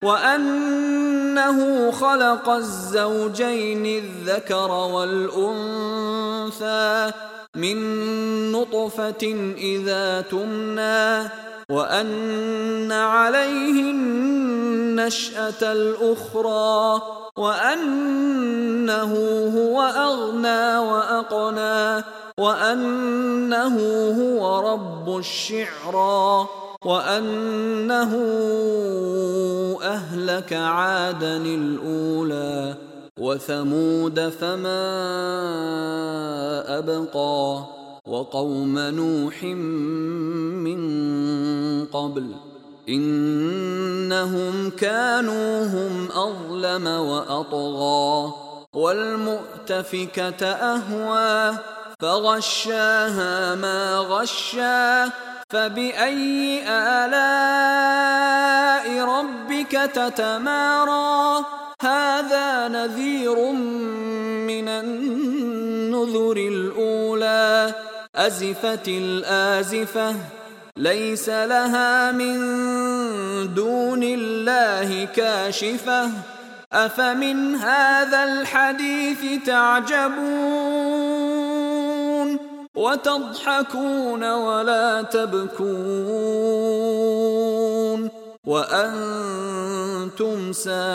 وأنه خلق الزوجين الذكر والأنثى من نطفة إذا تمنى وأن عليه النشأة الأخرى وأنه هو أغنى وأقنى وأنه هو رب الشعرى وأنه أهلك عادًا الأولى وثمود فما أبقى وقوم نوح من قبل إنهم كانوا هم أظلم وأطغى والمؤتفكة أهوى فغشاها ما غشا فبأي آلاء ربك تتمارى هذا نذير من النذر الأولى أزفت الآزفة ليس لها من دون الله كاشفة أفمن هذا الحديث تعجبون وتضحكون ولا تبكون وأنتم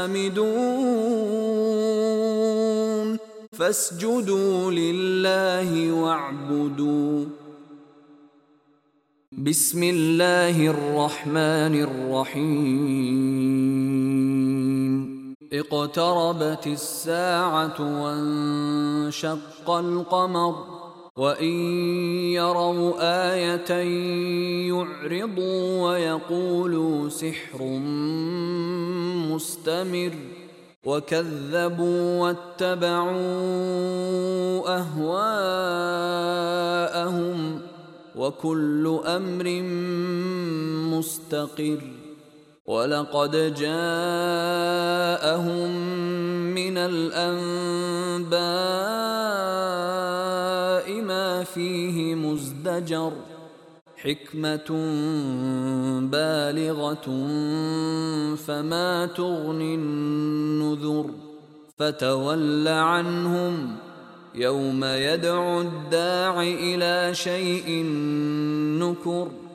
سامدون فاسجدوا لله واعبدوا بسم الله الرحمن الرحيم اقتربت الساعة وانشق القمر وإن يروا آية يعرضوا ويقولوا سحر مستمر وكذبوا واتبعوا أهواءهم وكل أمر مستقر ولقد جاءهم من الأنباء ما فيه مزدجر حكمة بالغة فما تغني النذر فتول عنهم يوم يدعو الداع إلى شيء نكر